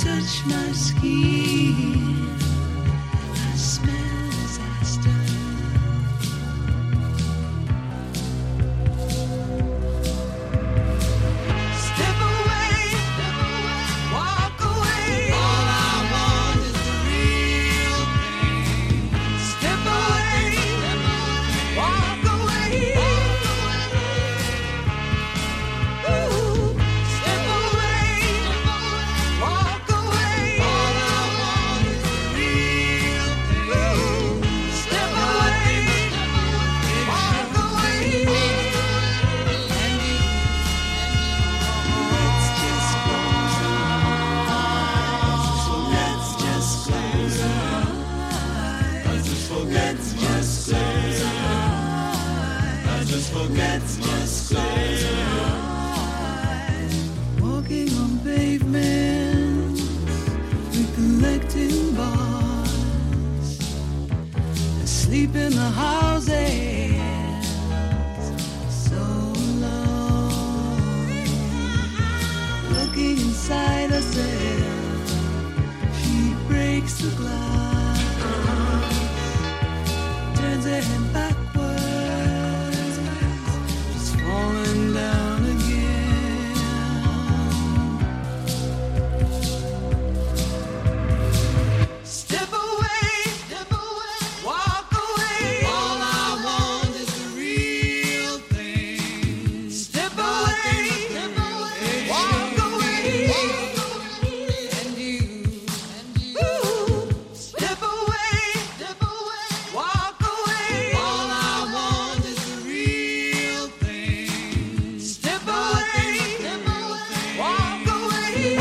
touch my skin, I smell disaster. Step away, walk away. All I want is the real thing. Step away, walk away. Ooh, step away, walk away. All I want is the real thing. Ooh, step away, walk away. Let's just close our eyes. Let's just close our eyes. Let's just forget. Let's just close our eyes. Let's just forget. Let's close our eyes. Walking on pavements, recollecting bars, asleep in the houses, so alone. Looking inside herself, she breaks the glass, turns her head backwards, just falling down again. Step away, walk away. All I want is the real thing. Step away, walk away. And you, ooh, step away, walk away. All I want is the real thing. Step away, walk away.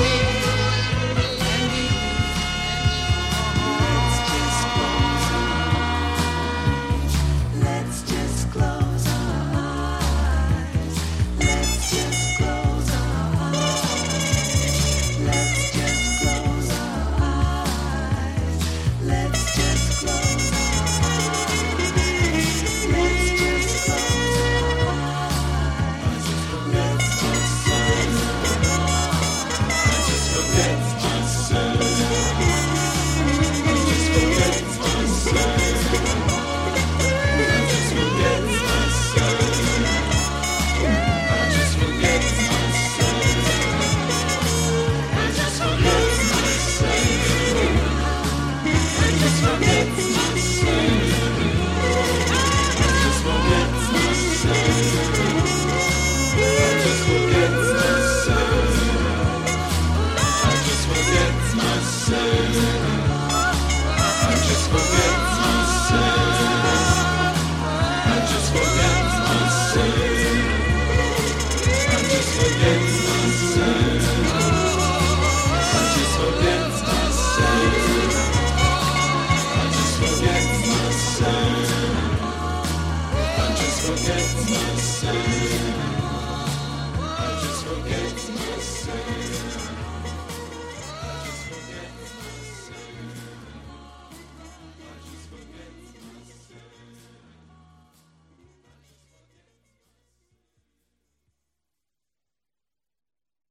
Let's just close our eyes. Let's just close our eyes. Let's just close our eyes. Let's just close our eyes. Let's just close our eyes. Let's just close our eyes. I just forget myself. I just forget myself. I just forget myself. I just forget myself. I just forget myself. I just forget myself.